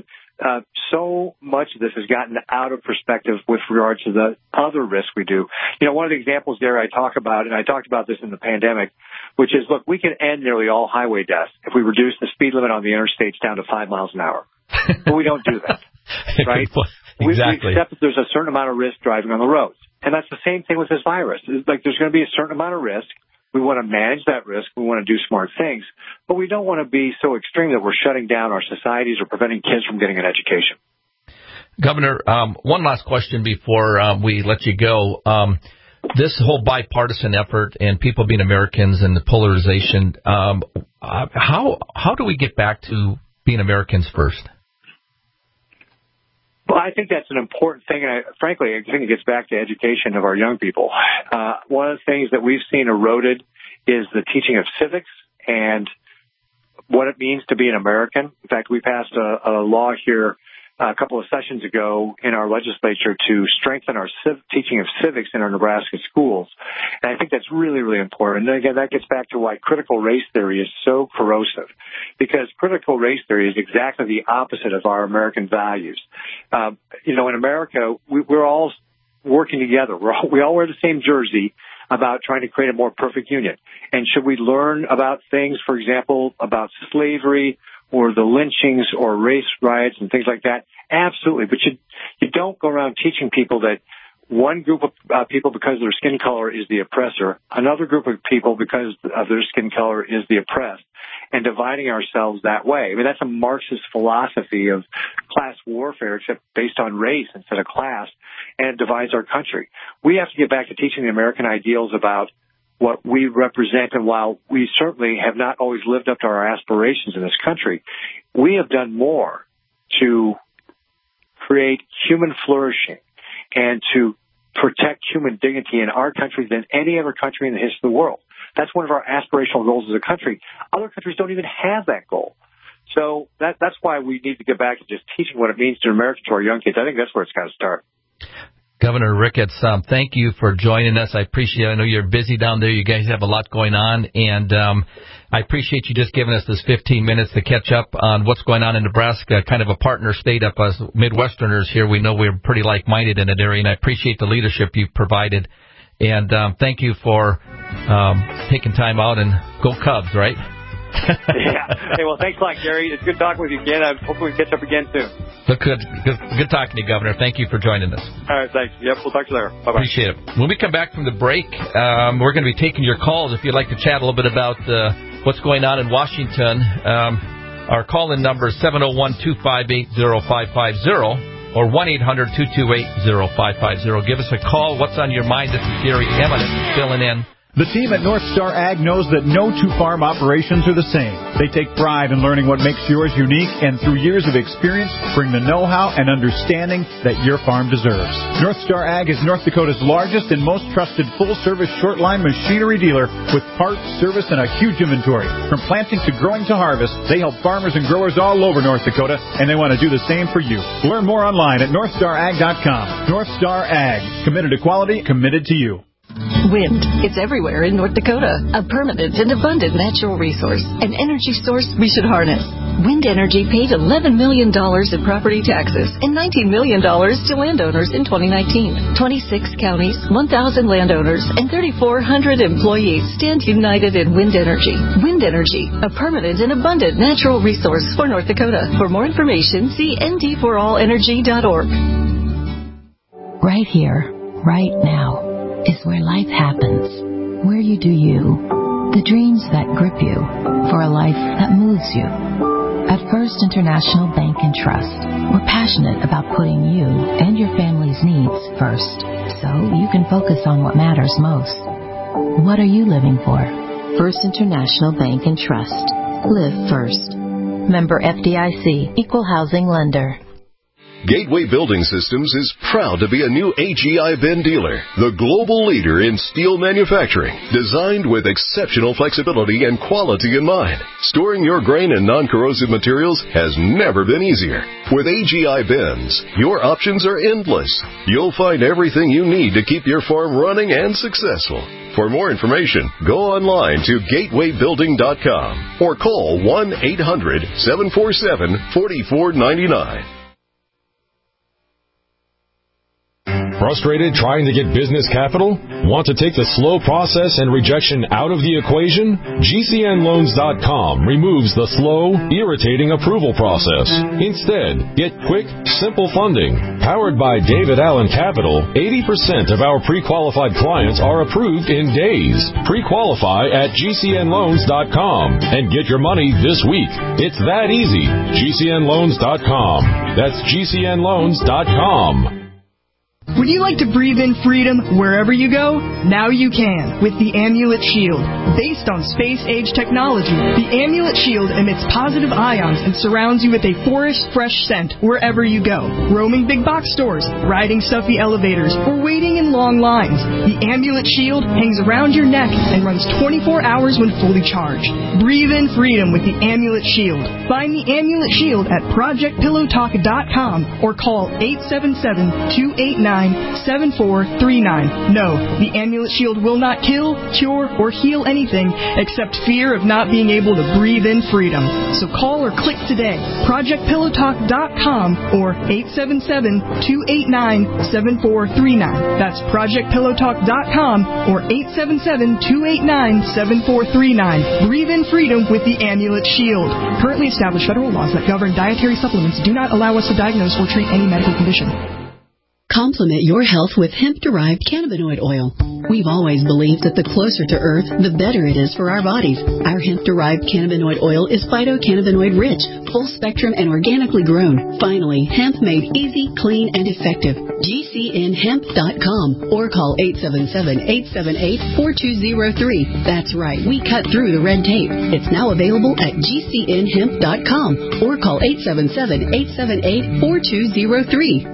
so much of this has gotten out of perspective with regard to the other risks we do. One of the examples there I talk about, and I talked about this in the pandemic, which is, look, we can end nearly all highway deaths if we reduce the speed limit on the interstates down to 5 miles an hour. But we don't do that, right? Exactly. We accept that there's a certain amount of risk driving on the roads. And that's the same thing with this virus. It's like there's going to be a certain amount of risk. We want to manage that risk. We want to do smart things. But we don't want to be so extreme that we're shutting down our societies or preventing kids from getting an education. Governor, one last question before we let you go. This whole bipartisan effort and people being Americans and the polarization, how do we get back to being Americans first? Well, I think that's an important thing, and frankly, I think it gets back to education of our young people. One of the things that we've seen eroded is the teaching of civics and what it means to be an American. In fact, we passed a law here a couple of sessions ago in our legislature to strengthen our teaching of civics in our Nebraska schools. And I think that's really, really important. And again, that gets back to why critical race theory is so corrosive, because critical race theory is exactly the opposite of our American values. In America, we're all working together. We all wear the same jersey about trying to create a more perfect union. And should we learn about things, for example, about slavery or the lynchings or race riots and things like that? Absolutely. But you don't go around teaching people that one group of people, because of their skin color, is the oppressor, another group of people, because of their skin color, is the oppressed, and dividing ourselves that way. I mean, that's a Marxist philosophy of class warfare, except based on race instead of class, and it divides our country. We have to get back to teaching the American ideals about what we represent, and while we certainly have not always lived up to our aspirations in this country, we have done more to create human flourishing and to protect human dignity in our country than any other country in the history of the world. That's one of our aspirational goals as a country. Other countries don't even have that goal. So that's why we need to get back to just teaching what it means to America to our young kids. I think that's where it's got to start. Governor Ricketts, thank you for joining us. I appreciate it. I know you're busy down there. You guys have a lot going on, and I appreciate you just giving us this 15 minutes to catch up on what's going on in Nebraska, kind of a partner state up us Midwesterners here. We know we're pretty like-minded in that area, and I appreciate the leadership you've provided. And thank you for taking time out, and go Cubs, right? Yeah. Hey, well, thanks a lot, Gary. It's good talking with you again. I hope we can catch up again soon. Good talking to you, Governor. Thank you for joining us. All right, thanks. Yep, we'll talk to you later. Bye-bye. Appreciate it. When we come back from the break, we're going to be taking your calls if you'd like to chat a little bit about what's going on in Washington. Our call-in number is 701-258-0550. or 1-800-228-0550. Give us a call. What's on your mind? This is Gary Emmett filling in. The team at North Star Ag knows that no two farm operations are the same. They take pride in learning what makes yours unique, and through years of experience, bring the know-how and understanding that your farm deserves. North Star Ag is North Dakota's largest and most trusted full-service short-line machinery dealer with parts, service, and a huge inventory. From planting to growing to harvest, they help farmers and growers all over North Dakota, and they want to do the same for you. Learn more online at NorthStarAg.com. North Star Ag, committed to quality, committed to you. Wind. It's everywhere in North Dakota. A permanent and abundant natural resource. An energy source we should harness. Wind Energy paid $11 million in property taxes and $19 million to landowners in 2019. 26 counties, 1,000 landowners, and 3,400 employees stand united in Wind Energy. Wind Energy, a permanent and abundant natural resource for North Dakota. For more information, see nd4allenergy.org. Right here, right now, is where life happens, where you do you, the dreams that grip you, for a life that moves you. At First International Bank and Trust, we're passionate about putting you and your family's needs first, so you can focus on what matters most. What are you living for? First International Bank and Trust. Live first. Member FDIC, Equal Housing Lender. Gateway Building Systems is proud to be a new AGI bin dealer, the global leader in steel manufacturing, designed with exceptional flexibility and quality in mind. Storing your grain and non-corrosive materials has never been easier. With AGI bins, your options are endless. You'll find everything you need to keep your farm running and successful. For more information, go online to gatewaybuilding.com or call 1-800-747-4499. Frustrated trying to get business capital? Want to take the slow process and rejection out of the equation? GCNLoans.com removes the slow, irritating approval process. Instead, get quick, simple funding. Powered by David Allen Capital, 80% of our pre-qualified clients are approved in days. Pre-qualify at GCNLoans.com and get your money this week. It's that easy. GCNLoans.com. That's GCNLoans.com. Would you like to breathe in freedom wherever you go? Now you can with the Amulet Shield. Based on space-age technology, the Amulet Shield emits positive ions and surrounds you with a forest-fresh scent wherever you go. Roaming big box stores, riding stuffy elevators, or waiting in long lines, the Amulet Shield hangs around your neck and runs 24 hours when fully charged. Breathe in freedom with the Amulet Shield. Find the Amulet Shield at ProjectPillowTalk.com or call 877-289-7439. No, the Amulet Shield will not kill, cure, or heal anything except fear of not being able to breathe in freedom. So call or click today. ProjectPillowTalk.com or 877-289-7439. That's ProjectPillowTalk.com or 877-289-7439. Breathe in freedom with the Amulet Shield. Currently established federal laws that govern dietary supplements do not allow us to diagnose or treat any medical condition. Complement your health with hemp-derived cannabinoid oil. We've always believed that the closer to Earth, the better it is for our bodies. Our hemp-derived cannabinoid oil is phytocannabinoid-rich, full-spectrum, and organically grown. Finally, hemp made easy, clean, and effective. GCNHemp.com or call 877-878-4203. That's right, we cut through the red tape. It's now available at GCNHemp.com or call 877-878-4203.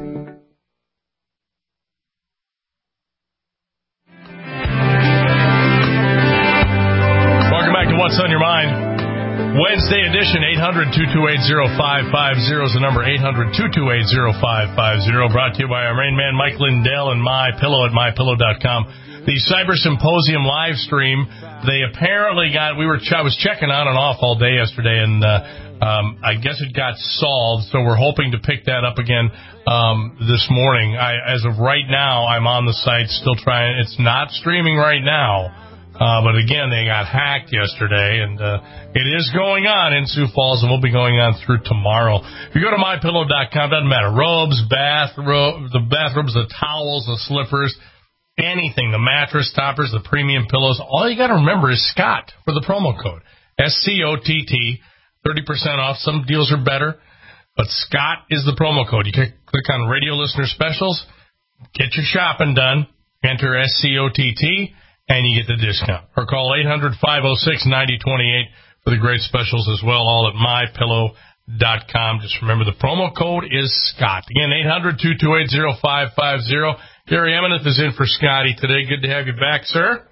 What's on your mind? Wednesday edition, 800-228-0550 is the number, 800-228-0550. Brought to you by our main man, Mike Lindell, and MyPillow at MyPillow.com. The Cyber Symposium live stream, they apparently got, I was checking on and off all day yesterday, and I guess it got solved, so we're hoping to pick that up again this morning. As of right now, I'm on the site still trying. It's not streaming right now. But again, they got hacked yesterday, and it is going on in Sioux Falls, and will be going on through tomorrow. If you go to MyPillow.com, doesn't matter. Robes, the bathrobes, the towels, the slippers, anything, the mattress toppers, the premium pillows. All you got to remember is Scott for the promo code. SCOTT, 30% off. Some deals are better. But Scott is the promo code. You click on Radio Listener Specials, get your shopping done, enter SCOTT, and you get the discount. Or call 800-506-9028 for the great specials as well, all at MyPillow.com. Just remember the promo code is Scott. Again, 800-228-0550. Gary Ameneth is in for Scotty today. Good to have you back, sir.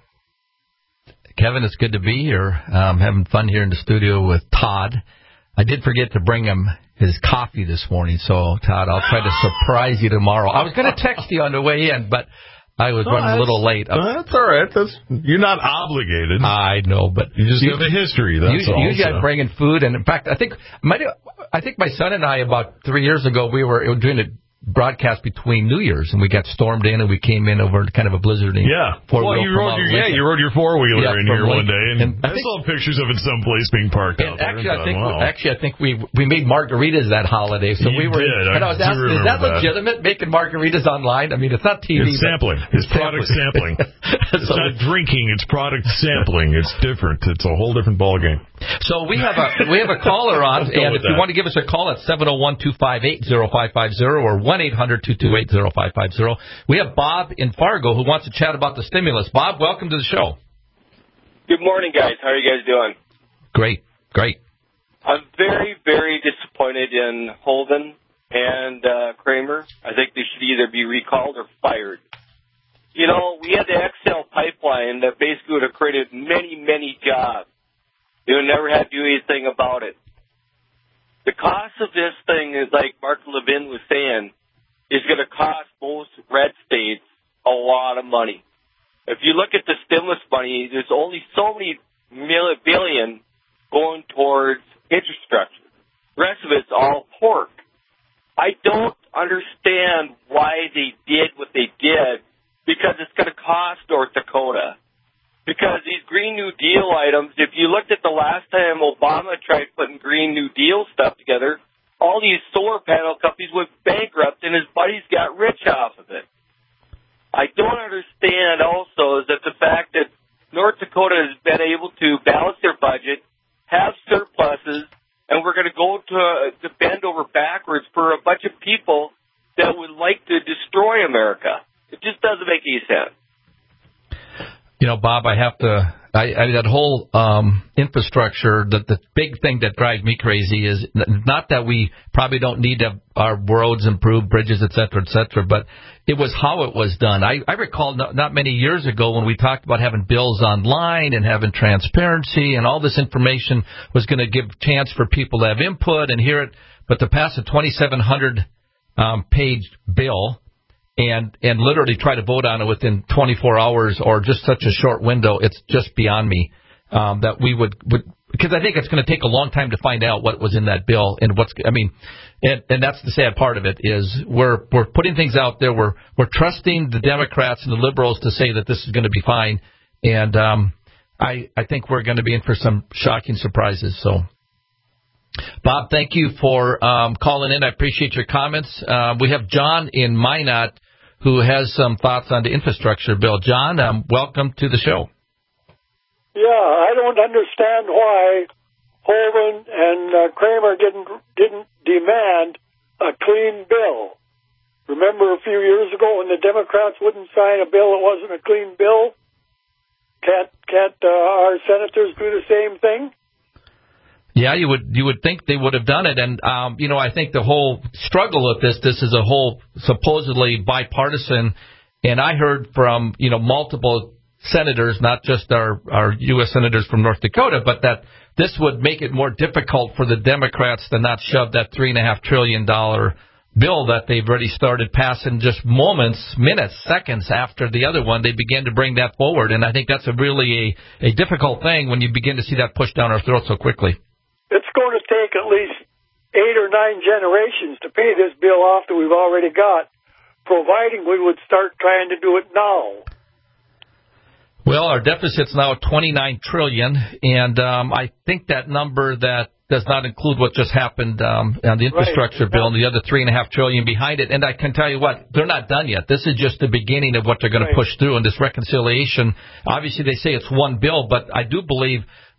Kevin, it's good to be here. Having fun here in the studio with Todd. I did forget to bring him his coffee this morning, so, Todd, I'll try to surprise you tomorrow. I was going to text you on the way in, but I was running a little late. That's all right. You're not obligated. I know, but you just have a history. That's all. Usually I bring in food, and in fact, I think my son and I about 3 years ago we were doing a broadcast between New Year's, and we got stormed in, and we came in over kind of a blizzarding. Yeah. Well, you rode your four-wheeler in here one day, and I saw pictures of it someplace being parked out there. I think we made margaritas that holiday, so we were. And I was asking, is that legitimate, making margaritas online? I mean, it's not TV. It's sampling. It's product sampling. It's not drinking. It's product sampling. It's different. It's a whole different ballgame. So we have a caller on, and if you want to give us a call at 701-258-0550 or 1-800-228-0550. We have Bob in Fargo who wants to chat about the stimulus. Bob, welcome to the show. Good morning, guys. How are you guys doing? Great. I'm very, very disappointed in Holden and Kramer. I think they should either be recalled or fired. You know, we had the XL pipeline that basically would have created many, many jobs. They would never have to do anything about it. The cost of this thing is, like Mark Levin was saying, is going to cost most red states a lot of money. If you look at the stimulus money, there's only so many billion going towards infrastructure. The rest of it's all pork. I don't understand why they did what they did, because it's going to cost North Dakota. Because these Green New Deal items, if you looked at the last time Obama tried putting Green New Deal stuff together, all these solar panel companies went bankrupt and his buddies got rich off of it. I don't understand also is that the fact that North Dakota has been able to balance their budget, have surpluses, and we're going to go to bend over backwards for a bunch of people that would like to destroy America. It just doesn't make any sense. You know, Bob, I have to. That whole infrastructure. The big thing that drives me crazy is not that we probably don't need to have our roads improved, bridges, et cetera, but it was how it was done. I recall not many years ago when we talked about having bills online and having transparency, and all this information was going to give chance for people to have input and hear it. But to pass a 2,700 page bill and literally try to vote on it within 24 hours or just such a short window, it's just beyond me that we would because I think it's going to take a long time to find out what was in that bill and and that's the sad part of it is we're putting things out there, we're trusting the Democrats and the liberals to say that this is going to be fine, and I think we're going to be in for some shocking surprises. So, Bob, thank you for calling in. I appreciate your comments. We have John in Minot who has some thoughts on the infrastructure bill. John, welcome to the show. Yeah, I don't understand why Holden and Kramer didn't demand a clean bill. Remember a few years ago when the Democrats wouldn't sign a bill that wasn't a clean bill? Can't our senators do the same thing? Yeah, you would think they would have done it, and I think the whole struggle with this is a whole supposedly bipartisan, and I heard from multiple senators, not just our U.S. senators from North Dakota, but that this would make it more difficult for the Democrats to not shove that $3.5 trillion bill that they've already started passing just minutes, seconds after the other one. They began to bring that forward, and I think that's a really a difficult thing when you begin to see that pushed down our throats so quickly. It's going to take at least 8 or 9 generations to pay this bill off that we've already got, providing we would start trying to do it now. Well, our deficit's now at $29 trillion, and I think that number that does not include what just happened on the infrastructure bill and the other $3.5 trillion behind it. And I can tell you what, they're not done yet. This is just the beginning of what they're going to push through in this reconciliation. Obviously, they say it's one bill, but I do believe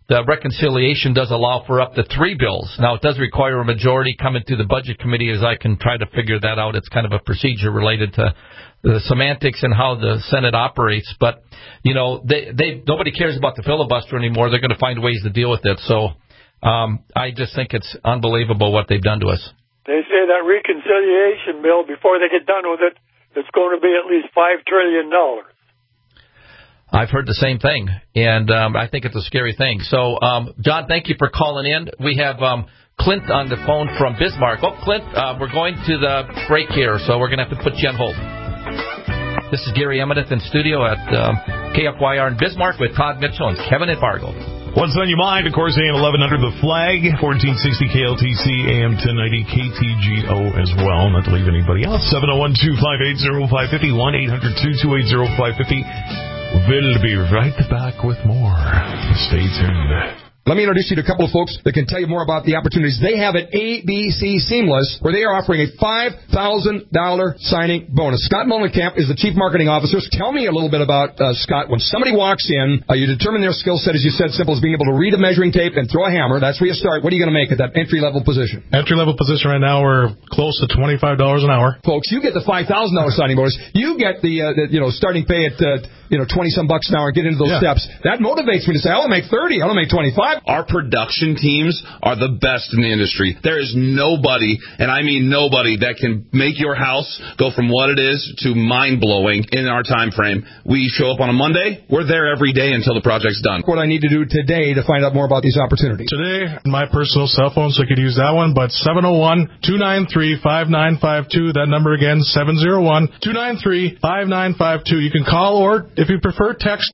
the reconciliation does allow for up to 3 bills. Now, it does require a majority coming through the Budget Committee, as I can try to figure that out. It's kind of a procedure related to the semantics and how the Senate operates. But, you know, nobody cares about the filibuster anymore. They're going to find ways to deal with it. So I just think it's unbelievable what they've done to us. They say that reconciliation bill, before they get done with it, it's going to be at least $5 trillion. I've heard the same thing, and I think it's a scary thing. So, John, thank you for calling in. We have Clint on the phone from Bismarck. Oh, Clint, we're going to the break here, so we're going to have to put you on hold. This is Gary Emmett in studio at KFYR in Bismarck with Todd Mitchell and Kevin at Fargo. What's on your mind? Of course, AM 1100 The Flag, 1460 KLTC, AM 1090 KTGO as well. Not to leave anybody else. 701-258-0550, 1-800-228-0550. We'll be right back with more. Stay tuned. Let me introduce you to a couple of folks that can tell you more about the opportunities they have at ABC Seamless, where they are offering a $5,000 signing bonus. Scott Mullenkamp is the Chief Marketing Officer. Tell me a little bit about Scott. When somebody walks in, you determine their skill set, as you said, simple as being able to read a measuring tape and throw a hammer. That's where you start. What are you going to make at that entry-level position? Entry-level position right now, we're close to $25 an hour. Folks, you get the $5,000 signing bonus. You get the starting pay at $20-some an hour and get into those steps. That motivates me to say, I want to make $30. I want to make $25. Our production teams are the best in the industry. There is nobody, and I mean nobody, that can make your house go from what it is to mind-blowing in our time frame. We show up on a Monday. We're there every day until the project's done. What I need to do today to find out more about these opportunities? Today, my personal cell phone, so you could use that one, but 701-293-5952. That number again, 701-293-5952. You can call or, if you prefer, text.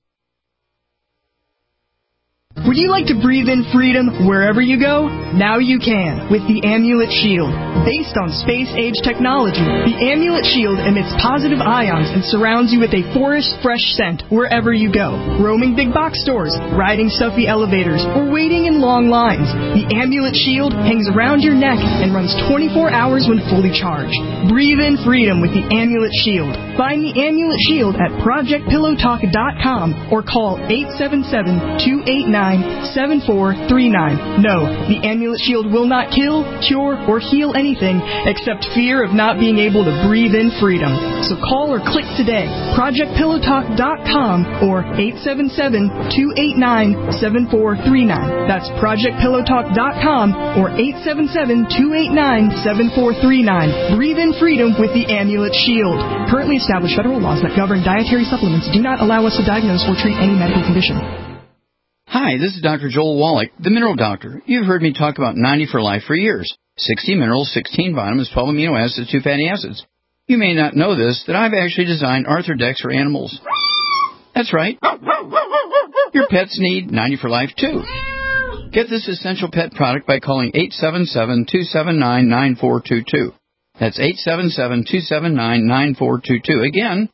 Would you like to breathe in freedom wherever you go? Now you can with the Amulet Shield. Based on space-age technology, the Amulet Shield emits positive ions and surrounds you with a forest-fresh scent wherever you go. Roaming big box stores, riding stuffy elevators, or waiting in long lines, the Amulet Shield hangs around your neck and runs 24 hours when fully charged. Breathe in freedom with the Amulet Shield. Find the Amulet Shield at ProjectPillowTalk.com or call 877-289-7439. No, the Amulet Shield will not kill, cure, or heal anything except fear of not being able to breathe in freedom. So call or click today, ProjectPillowTalk.com or 877-289-7439. That's ProjectPillowTalk.com or 877-289-7439. Breathe in freedom with the Amulet Shield. Currently established federal laws that govern dietary supplements do not allow us to diagnose or treat any medical condition. Hi, this is Dr. Joel Wallach, the Mineral Doctor. You've heard me talk about 90 for Life for years. 60 minerals, 16 vitamins, 12 amino acids, 2 fatty acids. You may not know this, that I've actually designed Arthrodex for animals. That's right. Your pets need 90 for Life, too. Get this essential pet product by calling 877-279-9422. That's 877-279-9422. Again,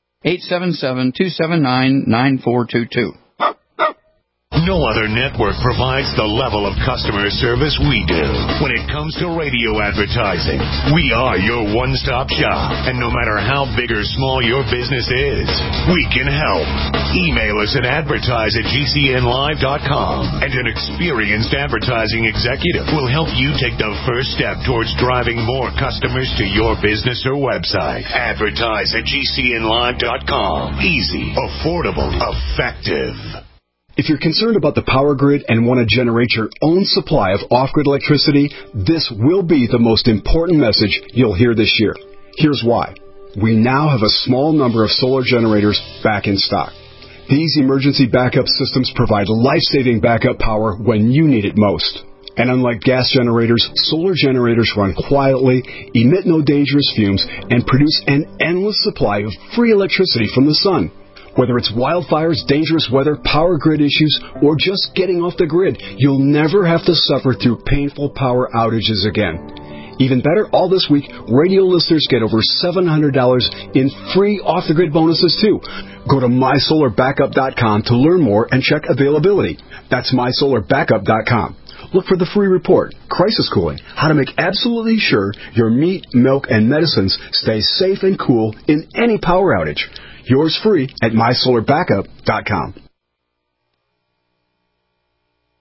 877-279-9422. No other network provides the level of customer service we do. When it comes to radio advertising, we are your one-stop shop. And no matter how big or small your business is, we can help. Email us at advertise@gcnlive.com, and an experienced advertising executive will help you take the first step towards driving more customers to your business or website. Advertise@gcnlive.com. Easy, affordable, effective. If you're concerned about the power grid and want to generate your own supply of off-grid electricity, this will be the most important message you'll hear this year. Here's why. We now have a small number of solar generators back in stock. These emergency backup systems provide life-saving backup power when you need it most. And unlike gas generators, solar generators run quietly, emit no dangerous fumes, and produce an endless supply of free electricity from the sun. Whether it's wildfires, dangerous weather, power grid issues, or just getting off the grid, you'll never have to suffer through painful power outages again. Even better, all this week, radio listeners get over $700 in free off-the-grid bonuses, too. Go to MySolarBackup.com to learn more and check availability. That's MySolarBackup.com. Look for the free report, Crisis Cooling, how to make absolutely sure your meat, milk, and medicines stay safe and cool in any power outage. Yours free at MySolarBackup.com.